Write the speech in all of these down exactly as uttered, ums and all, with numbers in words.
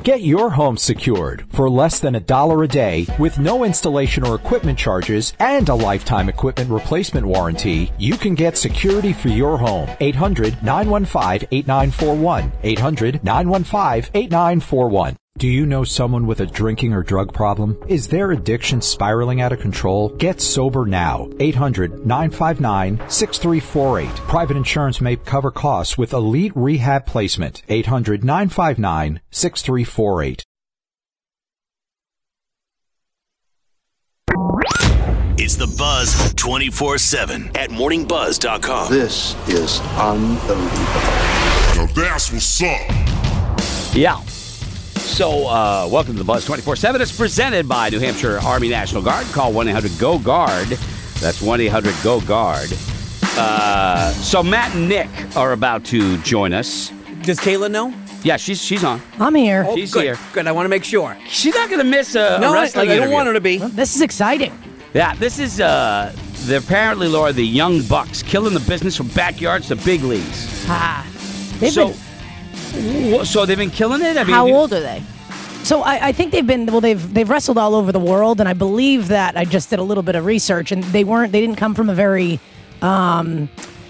Get your home secured for less than a dollar a day with no installation or equipment charges and a lifetime equipment replacement warranty. You can get security for your home. eight hundred, nine one five, eight nine four one. eight hundred, nine one five, eight nine four one. Do you know someone with a drinking or drug problem? Is their addiction spiraling out of control? Get sober now. eight hundred, nine five nine, six three four eight. Private insurance may cover costs with Elite Rehab Placement. eight hundred, nine five nine, six three four eight. It's the Buzz twenty-four seven at morning buzz dot com. This is unbelievable. Now that's what's up. Yeah. So, uh, welcome to the Buzz twenty-four seven. It's presented by New Hampshire Army National Guard. Call one eight hundred G O GUARD. That's one eight hundred G O GUARD. Uh, so, Matt and Nick are about to join us. Does Kayla know? Yeah, she's she's on. I'm here. Oh, She's good. here. Good. I want to make sure. She's not going to miss a, No, a I, wrestling I don't interview. want her to be. Well, this is exciting. Yeah, this is, uh, the, apparently, Laura, the Young Bucks, killing the business from backyards to big leagues. Ah, they've So, been, wh- so they've been killing it? I mean, How you- old are they? so I, I think they've been well. They've they've wrestled all over the world, and I believe that I just did a little bit of research, and they weren't. They didn't come from a very. Um,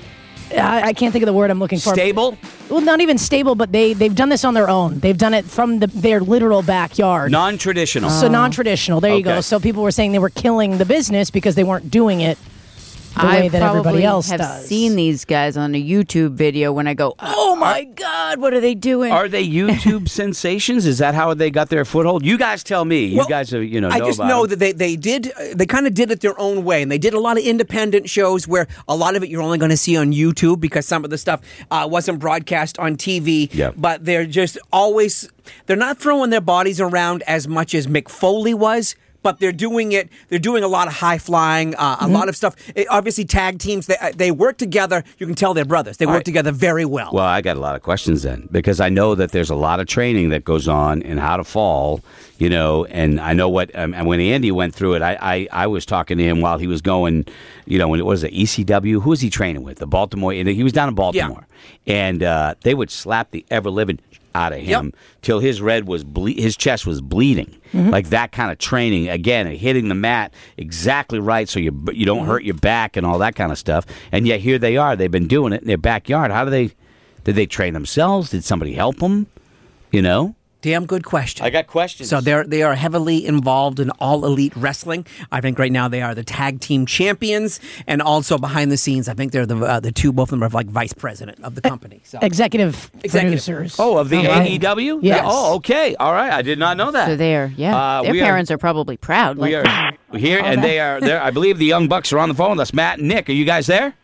I, I can't think of the word I'm looking for. Stable? Well, not even stable, but they they've done this on their own. They've done it from the, their literal backyard. Non-traditional. So non-traditional. There you Okay. go. So people were saying they were killing the business because they weren't doing it the I way that everybody probably else have does. seen these guys on a YouTube video when I go, oh my God, what are they doing? Are they YouTube sensations? Is that how they got their foothold? You guys tell me. You Well, guys, are, you know, I know just about know it. that they, they did, uh, they kind of did it their own way. And they did a lot of independent shows where a lot of it you're only going to see on YouTube because some of the stuff uh, wasn't broadcast on T V. Yep. But they're just always, they're not throwing their bodies around as much as Mick Foley was. But they're doing it. They're doing a lot of high flying, uh, a lot of stuff. It, obviously, tag teams. They they work together. You can tell they're brothers. They All work right. together very well. Well, I got a lot of questions then because I know that there's a lot of training that goes on in how to fall, you know, and I know what, um, and when Andy went through it, I, I, I was talking to him while he was going, you know, when it was the E C W, who was he training with? The Baltimore, and he was down in Baltimore. And uh, they would slap the ever-living out of him Yep. till his red was ble- his chest was bleeding, like that kind of training. Again, hitting the mat exactly right so you you don't hurt your back and all that kind of stuff. And yet here they are. They've been doing it in their backyard. How do they? Did they train themselves? Did somebody help them? You know. Damn good question. I got questions. So they're they are heavily involved in All Elite Wrestling. I think right now they are the tag team champions, and also behind the scenes, I think they're the uh, the two both of them are like vice president of the company. So Executive, Executive. producers. Oh, of the All right. A E W? Yes. Oh, okay. All right. I did not know that. So they're, yeah, Uh, their we are- parents are, probably proud. We like, are here, all and that. they are there. I believe the Young Bucks are on the phone with us. Matt and Nick, are you guys there?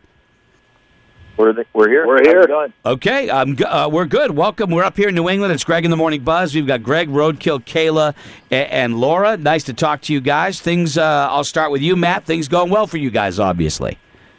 We're, the, we're here. We're How's here. it going? Okay, um, g- uh, we're good. Welcome. We're up here in New England. It's Greg in the Morning Buzz. We've got Greg, Roadkill, Kayla, a- and Laura. Nice to talk to you guys. Things. Uh, I'll start with you, Matt. Things going well for you guys, obviously.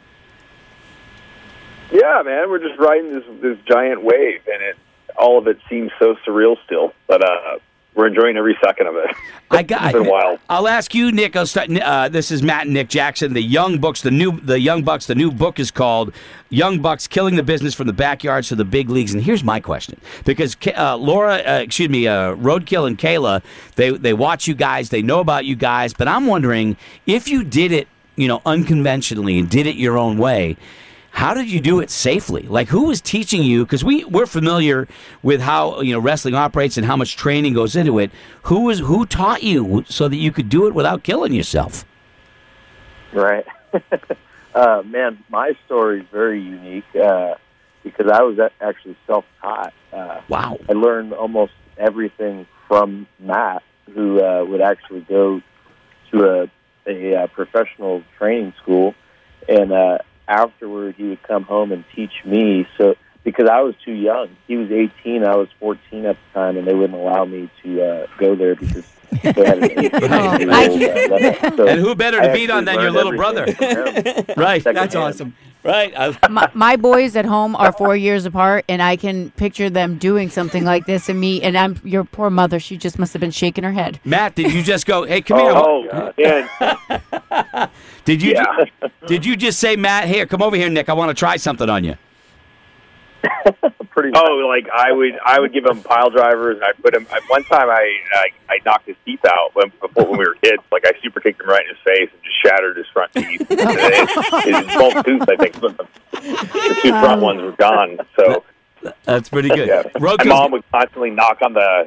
Yeah, man, we're just riding this this giant wave, and it all of it seems so surreal still. But uh, we're enjoying every second of it. I got. It's been wild. I'll ask you, Nick. I'll start, uh, this is Matt and Nick Jackson. The Young Bucks. The new. The Young Bucks. The new book is called Young Bucks: Killing the Business from the Backyards to the Big Leagues. And here's my question: because uh, Laura, uh, excuse me, uh, Roadkill and Kayla, they they watch you guys. They know about you guys. But I'm wondering if you did it, you know, unconventionally and did it your own way. How did you do it safely? Like, who was teaching you? Because we, we're familiar with how, you know, wrestling operates and how much training goes into it. Who was who taught you so that you could do it without killing yourself? Right. uh, man, my story is very unique uh, because I was a- actually self-taught. Uh, Wow. I learned almost everything from Matt, who uh, would actually go to a, a, uh professional training school, and uh, afterward he would come home and teach me. So because I was too young, he was eighteen, I was fourteen at the time, and they wouldn't allow me to uh, go there because they had an eighteen-year-old uh, limit. So And who better to I beat on than your actually little brother? learned everything from him. Right. that's Secondhand. awesome. Right. I, my, my boys at home are four years apart, and I can picture them doing something like this, and me, and I'm your poor mother. She just must have been shaking her head. Matt, did you just go, hey, come here? Oh, oh yeah. Did you Yeah. ju- did you just say, Matt, here, come over here, Nick. I want to try something on you. pretty. Oh, like I would, I would give him pile drivers, and I put him. One time, I, I, I knocked his teeth out when, before when we were kids. Like I super kicked him right in his face and just shattered his front teeth. his, his both tooth, I think, but the, the two front ones were gone. So that's pretty good. Yeah. My mom would constantly knock on the.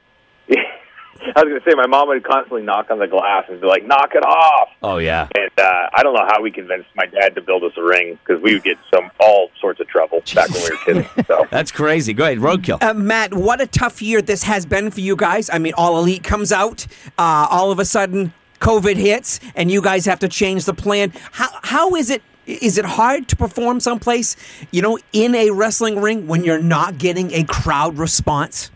I was going to say, my mom would constantly knock on the glass and be like, knock it off. Oh, yeah. And uh, I don't know how we convinced my dad to build us a ring, because we would get some all sorts of trouble back when we were kids. So. That's crazy. Go ahead, Roadkill. Uh, Matt, what a tough year this has been for you guys. I mean, All Elite comes out, uh, all of a sudden COVID hits, and you guys have to change the plan. How How is it? Is it hard to perform someplace, you know, in a wrestling ring when you're not getting a crowd response?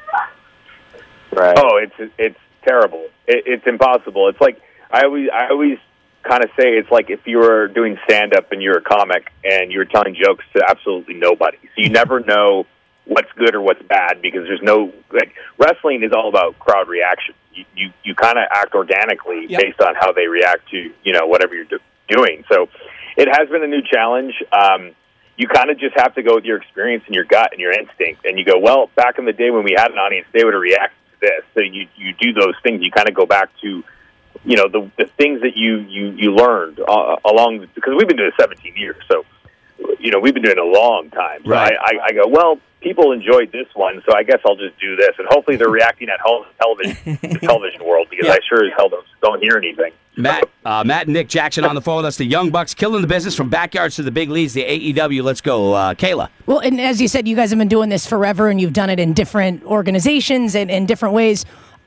Right. Oh, it's it's terrible. It, it's impossible. It's like I always I always kind of say it's like if you were doing stand up and you're a comic and you're telling jokes to absolutely nobody. So you never know what's good or what's bad, because there's no like wrestling is all about crowd reaction. You you, you kind of act organically yep. based on how they react to, you know, whatever you're do- doing. So it has been a new challenge. Um, you kind of just have to go with your experience and your gut and your instinct, and you go, well, back in the day when we had an audience, they would have reacted this. So you you do those things. You kind of go back to, you know, the the things that you you you learned uh, along, because we've been doing it seventeen years. So, you know, we've been doing it a long time. So right. I, I, I go, well, people enjoyed this one, so I guess I'll just do this, and hopefully they're reacting at home television, the television world, because yeah. I sure as hell don't, don't hear anything. Matt, uh, Matt and Nick Jackson on the phone with us. The Young Bucks killing the business from backyards to the big leagues, the A E W. Let's go, uh, Kayla. Well, and as you said, you guys have been doing this forever, and you've done it in different organizations and in different ways.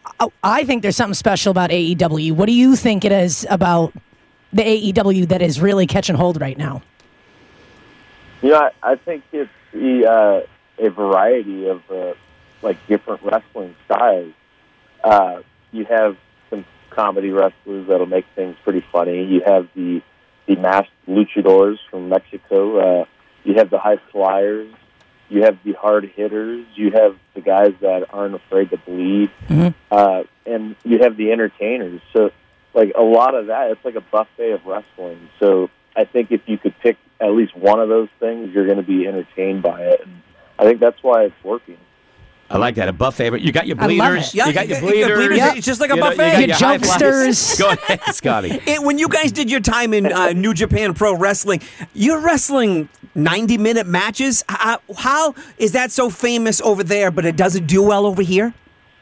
I think there's something special about A E W. What do you think it is about the A E W that is really catching hold right now? You know, I, I think it's the, uh, a variety of uh, like different wrestling styles. Uh, you have some comedy wrestlers that'll make things pretty funny. You have the the masked luchadors from Mexico. Uh, you have the high flyers. You have the hard hitters. You have the guys that aren't afraid to bleed. Mm-hmm. Uh, and you have the entertainers. So, like, a lot of that, it's like a buffet of wrestling. So I think if you could pick at least one of those things, you're going to be entertained by it. And I think that's why it's working. I like that, a buffet. But you got your I love bleeders. it. Yeah, you got your you got bleeders. bleeders. Yeah. It's just like a You know, buffet. you got Your high flyers. jokesters. Go ahead, Scotty. And when you guys did your time in uh, New Japan Pro Wrestling, you're wrestling ninety-minute matches. How, how is that so famous over there, but it doesn't do well over here?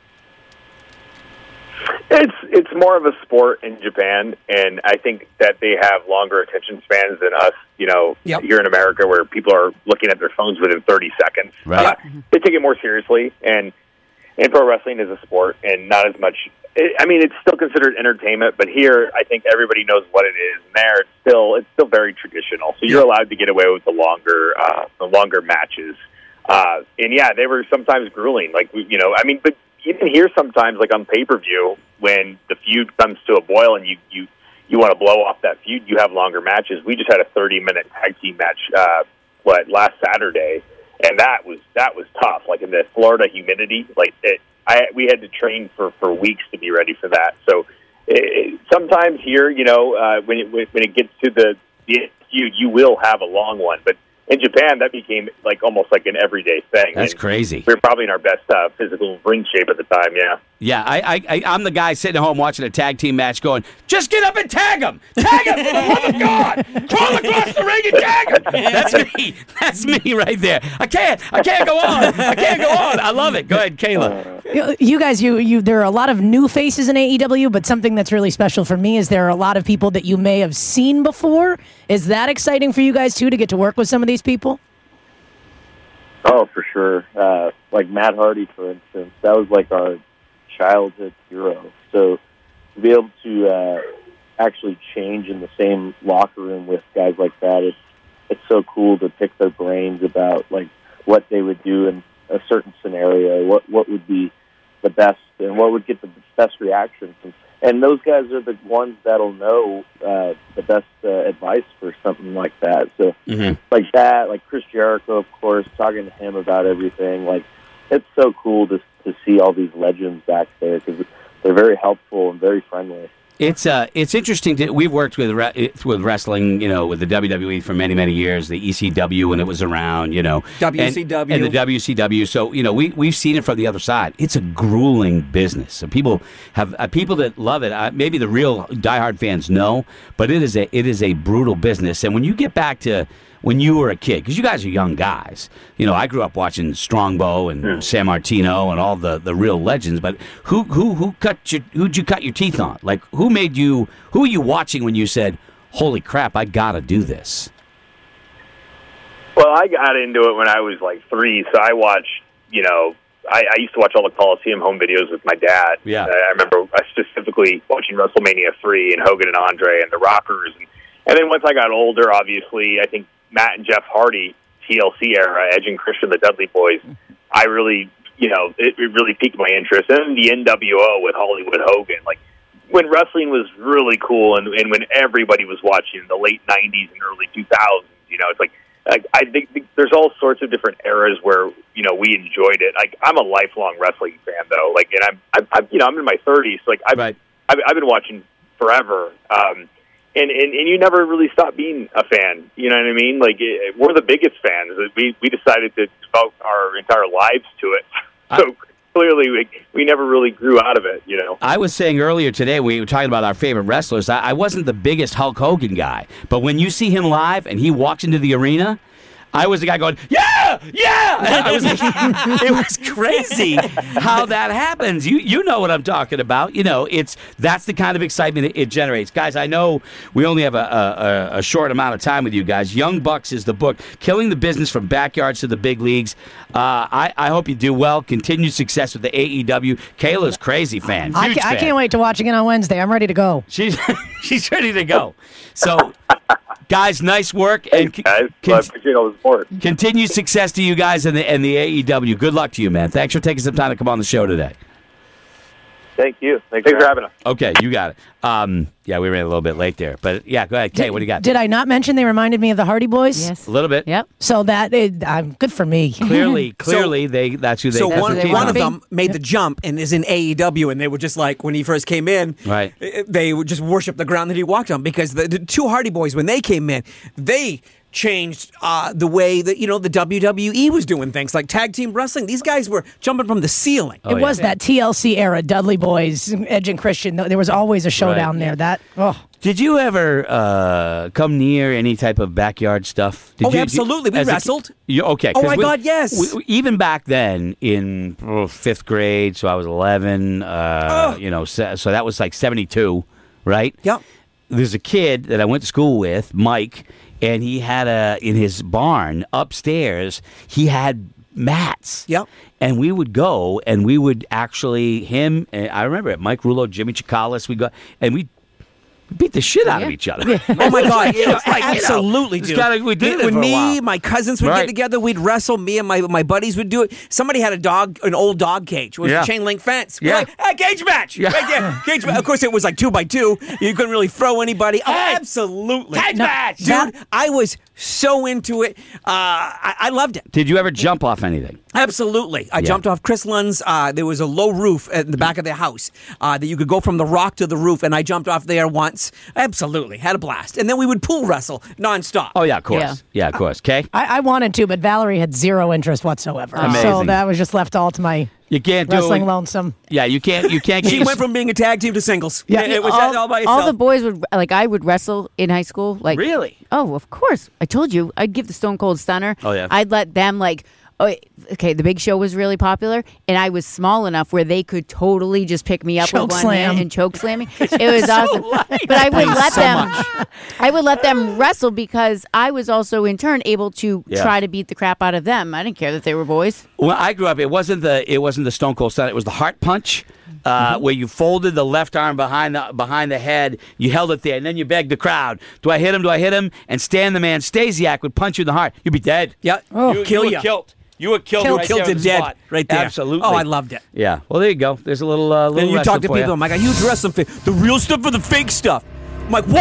It's it's more of a sport in Japan, and I think that they have longer attention spans than us, you know, Yep. here in America, where people are looking at their phones within thirty seconds. Right. Uh, they take it more seriously, and, and pro wrestling is a sport, and not as much. It, I mean, it's still considered entertainment, but here, I think everybody knows what it is, and there, it's still it's still very traditional. So you're allowed to get away with the longer uh, the longer matches, uh, and yeah, they were sometimes grueling. Like we, you know, I mean, but. Even here sometimes, like on pay-per-view, when the feud comes to a boil and you, you, you want to blow off that feud, you have longer matches. We just had a thirty-minute tag team match, uh, what, last Saturday, and that was that was tough. Like in the Florida humidity, like it, I we had to train for, for weeks to be ready for that. So it, sometimes here, you know, uh, when it when it gets to the, the feud, you will have a long one, but in Japan, that became like almost like an everyday thing. That's and crazy. We were probably in our best uh, physical ring shape at the time, yeah. Yeah, I, I, I, I'm the guy sitting at home watching a tag team match going, just get up and tag him! Tag him, for the love of God! Crawl across the ring and tag him! That's me. That's me right there. I can't. I can't go on. I can't go on. I love it. Go ahead, Kayla. You- You guys, you, you, there are a lot of new faces in A E W, but something that's really special for me is there are a lot of people that you may have seen before. Is that exciting for you guys, too, to get to work with some of these people? Oh, for sure. Uh, like Matt Hardy, for instance, that was like our childhood hero. So to be able to uh, actually change in the same locker room with guys like that, it's it's so cool to pick their brains about like what they would do in a certain scenario, what what would be the best, and what would get the best reaction. And, and those guys are the ones that'll know uh, the best uh, advice for something like that. So Mm-hmm. like that, like Chris Jericho, of course, talking to him about everything. Like it's so cool to to see all these legends back there because they're very helpful and very friendly. It's uh, it's interesting. To, we've worked with re- with wrestling, you know, with the W W E for many, many years. The E C W when it was around, you know, W C W and, and the W C W. So you know, we we've seen it from the other side. It's a grueling business. So people have uh, people that love it. Uh, maybe the real diehard fans know, but it is a it is a brutal business. And when you get back to when you were a kid, because you guys are young guys. You know, I grew up watching Strongbow and Hmm. San Martino and all the, the real legends. But who who who cut your who'd you cut your teeth on? Like who made you? Who were you watching when you said, "Holy crap, I gotta do this"? Well, I got into it when I was like three, so I watched, you know, I, I used to watch all the Coliseum home videos with my dad. Yeah. I, I remember specifically watching WrestleMania three and Hogan and Andre and the Rockers. And, and then once I got older, obviously, I think Matt and Jeff Hardy, T L C era, Edge and Christian, the Dudley Boys, I really, you know, it, it really piqued my interest. And then the N W O with Hollywood Hogan, like when wrestling was really cool and, and when everybody was watching in the late nineties and early two thousands, you know, it's like, like I think there's all sorts of different eras where, you know, we enjoyed it. Like I'm a lifelong wrestling fan though. Like, and I'm, I'm, I'm you know, I'm in my thirties. So like I've, Right. I've, I've been watching forever. Um, And, and and you never really stop being a fan. You know what I mean? Like it, we're the biggest fans. We we decided to devote our entire lives to it. So I, clearly, we we never really grew out of it. You know. I was saying earlier today, we were talking about our favorite wrestlers. I, I wasn't the biggest Hulk Hogan guy, but when you see him live and he walks into the arena, I was the guy going, yeah, yeah. I was like, it was crazy how that happens. You you know what I'm talking about. You know, it's that's the kind of excitement it, it generates. Guys, I know we only have a, a, a short amount of time with you guys. Young Bucks is the book, Killing the Business from Backyards to the Big Leagues. Uh, I, I hope you do well. Continued success with the A E W. Kayla's crazy fan. I, Huge ca- I fan. can't wait to watch again on Wednesday. I'm ready to go. She's she's ready to go. So, guys, nice work and Thanks, guys. con- Well, I appreciate all the support. continued success to you guys and the and the A E W. Good luck to you, man. Thanks for taking some time to come on the show today. Thank you. Thanks, for having us. Okay, you got it. Um, yeah, we ran a little bit late there, but yeah, go ahead, Kay. What do you got? Did I not mention they reminded me of the Hardy Boys? Yes. A little bit. Yep. So that it, I'm good for me. Clearly, clearly, they that's who they. So that's one, their team one is. of them made the jump and is in A E W, and they were just like when he first came in, Right. eh, They would just worship the ground that he walked on because the, the two Hardy Boys when they came in, they changed uh, the way that you know the W W E was doing things like tag team wrestling. These guys were jumping from the ceiling. Oh, it yeah. was that T L C era, Dudley Boys, Edge and Christian. There was always a showdown Right. there. That oh. Did you ever uh, come near any type of backyard stuff? Did Oh, you, absolutely. We as a- wrestled. you, okay. Oh, 'cause my we- God, yes. we- even back then, in oh, fifth grade, so I was eleven. Uh, Oh. You know, so, so that was like seventy-two, right? Yep. There's a kid that I went to school with, Mike, and he had a in his barn upstairs. He had mats. Yep. And we would go, and we would actually him. And I remember it. Mike Rulo, Jimmy Chikalis. We go, and we beat the shit out of Yeah. each other. Oh my God! You know, Yeah, like, you know, absolutely, it's dude. gotta- we did it when for a me, while. my cousins would Right. get together, we'd wrestle. Me and my my buddies would do it. Somebody had a dog, an old dog cage. It was Yeah. a chain link fence. We're Yeah. like, hey, cage match, Yeah. right there. Cage match. Of course, it was like two by two. You couldn't really throw anybody. Oh, Hey, absolutely, cage match! dude. That- I was so into it. Uh, I, I loved it. Did you ever jump off anything? Absolutely. I Yeah. jumped off Chris Lund's. Uh, there was a low roof at the back of their house uh, that you could go from the rock to the roof, and I jumped off there once. Absolutely. Had a blast. And then we would pool wrestle nonstop. Oh yeah, of course. Yeah. Yeah, of course. Okay. I, I wanted to, but Valerie had zero interest whatsoever. Amazing. So that was just left all to my You can't do wrestling it. lonesome. Yeah, you can't. You can't. She get went from being a tag team to singles. Yeah. It was all, all by itself. all the boys would like. I would wrestle in high school. Like Really? Oh, of course. I told you. I'd give the Stone Cold Stunner. Oh, yeah. I'd let them like. Oh, okay, the Big Show was really popular, and I was small enough where they could totally just pick me up Choke with one slam. hand and choke slam me. It was awesome. But I would Thanks let so them. much. I would let them wrestle because I was also in turn able to Yeah. try to beat the crap out of them. I didn't care that they were boys. When I grew up, it wasn't the it wasn't the Stone Cold Stunner. It was the heart punch, uh, Mm-hmm. where you folded the left arm behind the behind the head. You held it there, and then you begged the crowd, "Do I hit him? Do I hit him?" And Stan the Man Stasiak would punch you in the heart. You'd be dead. Yeah. you, you kill were ya. killed. You were killed. Killed, right killed there to on the dead spot. right there. Absolutely. Oh, I loved it. Yeah. Well, there you go. There's a little. Uh, little Then you wrestling talk to for people. ya. I'm like, I huge wrestling fan. The real stuff or the fake stuff? I'm like, what?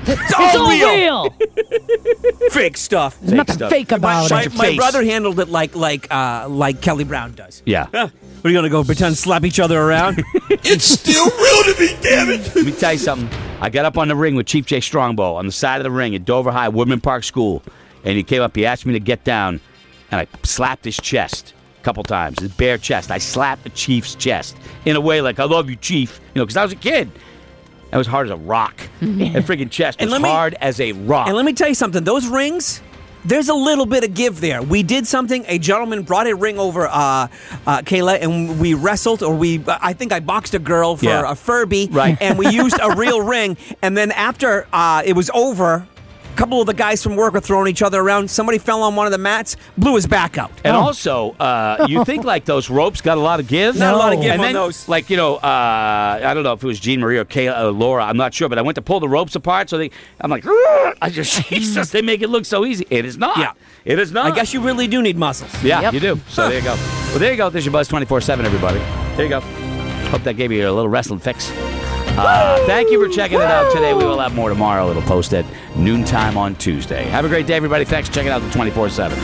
It's all real. Fake stuff. There's nothing stuff. fake about My, it. my face. brother handled it like like uh, like Kelly Brown does. Yeah. Huh. What are you gonna go pretend slap each other around? It's still real to me, damn it. Let me tell you something. I got up on the ring with Chief Jay Strongbow on the side of the ring at Dover High, Woodman Park School. And he came up, he asked me to get down, and I slapped his chest a couple times, his bare chest. I slapped the Chief's chest in a way like, I love you, Chief. You know, because I was a kid. That was hard as a rock. That freaking chest was And let me- hard as a rock. And let me tell you something. Those rings, there's a little bit of give there. We did something. A gentleman brought a ring over, uh, uh, Kayla, and we wrestled, or we, I think I boxed a girl for Yeah. a Furby. Right. And we used a real ring. And then after uh, it was over, a couple of the guys from work were throwing each other around. Somebody fell on one of the mats, blew his back out. And also, uh, you think like those ropes got a lot of give? Not a lot of give and on then, those. Like, you know, uh, I don't know if it was Jean Marie or Kayla or Laura. I'm not sure, but I went to pull the ropes apart. So they, I'm like, "Rrr!" I just, Jesus, they make it look so easy. It is not. Yeah. It is not. I guess you really do need muscles. Yeah, Yep. you do. So there you go. Well, there you go. There's your Buzz twenty-four seven, everybody. There you go. Hope that gave you a little wrestling fix. Uh, thank you for checking it out today. We will have more tomorrow. It'll post at noontime on Tuesday. Have a great day, everybody. Thanks for checking out the twenty-four seven.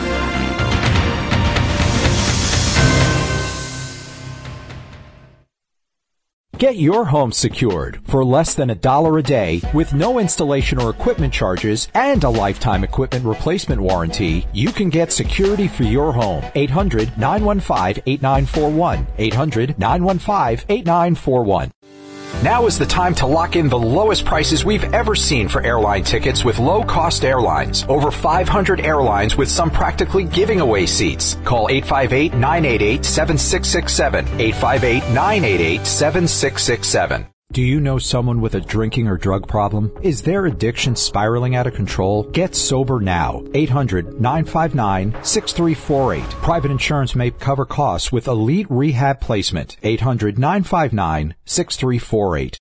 Get your home secured for less than a dollar a day with no installation or equipment charges and a lifetime equipment replacement warranty. You can get security for your home. eight hundred nine one five eight nine four one. eight hundred nine one five eight nine four one. Now is the time to lock in the lowest prices we've ever seen for airline tickets with low-cost airlines. Over five hundred airlines with some practically giving away seats. Call eight five eight nine eight eight seven six six seven. eight five eight nine eight eight seven six six seven. Do you know someone with a drinking or drug problem? Is their addiction spiraling out of control? Get sober now. eight hundred nine five nine six three four eight. Private insurance may cover costs with Elite Rehab Placement. eight hundred nine five nine six three four eight.